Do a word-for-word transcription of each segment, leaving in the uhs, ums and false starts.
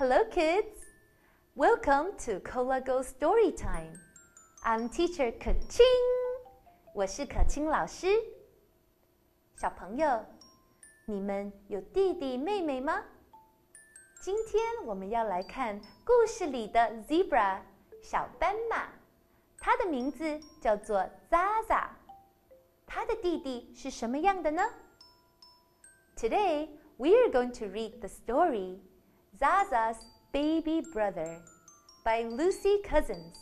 Hello, kids. Welcome to Kolago Story Time. I'm Teacher Kaching. 我是可清老师。小朋友，你们有弟弟妹妹吗？今天我们要来看故事里的 Zebra 小斑马，它的名字叫做 Zaza。它的弟弟是什么样的呢？ Today we are going to read the story Zaza's Baby Brother by Lucy Cousins.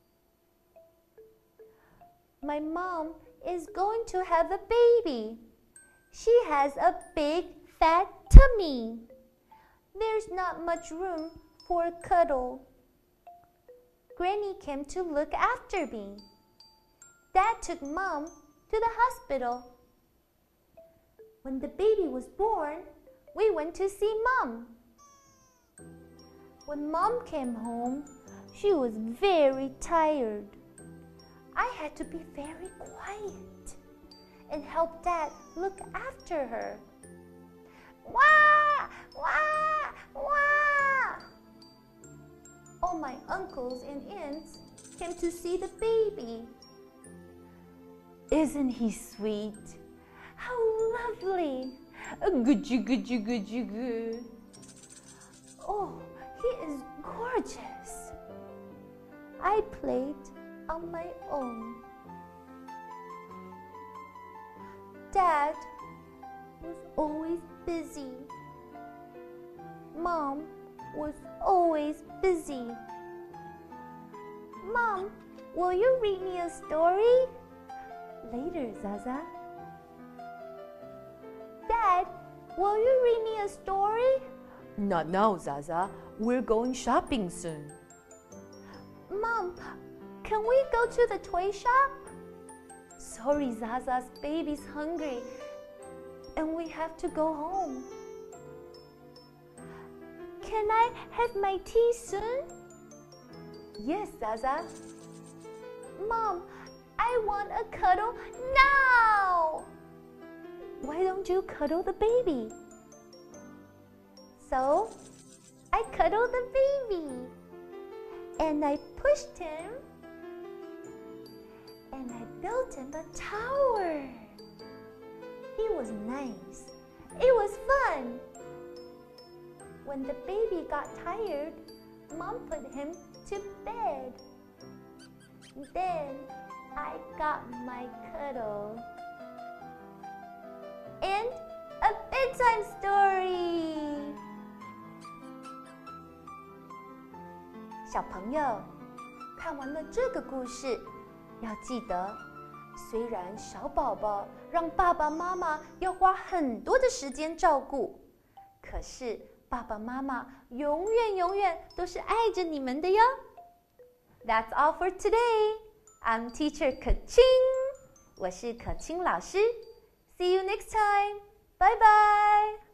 My mom is going to have a baby. She has a big fat tummy. There's not much room for a cuddle. Granny came to look after me. Dad took Mom to the hospital. When the baby was born, we went to see Mom. When Mom came home, she was very tired. I had to be very quiet and help Dad look after her. Wah! Wah! Wah! All my uncles and aunts came to see the baby. Isn't he sweet? How lovely! Goo-goo, goo-goo, goo-goo, goo. Oh, he is gorgeous. I played on my own. Dad was always busy. Mom was always busy. Mom, will you read me a story? Later, Zaza. Dad, will you read me a story? Not now, Zaza. We're going shopping soon. Mom, can we go to the toy shop? Sorry, Zaza's baby's hungry and we have to go home. Can I have my tea soon? Yes, Zaza. Mom, I want a cuddle now! Why don't you cuddle the baby? So, I cuddled the baby and I pushed him and I built him a tower. He was nice. It was fun. When the baby got tired, Mom put him to bed. Then I got my cuddle. And a bedtime story. 小朋友，看完了这个故事，要记得，虽然小宝宝让爸爸妈妈要花很多的时间照顾，可是爸爸妈妈永远永远都是爱着你们的哟。That's all for today. I'm Teacher Kaching. 我是可清老师。See you next time. Bye bye.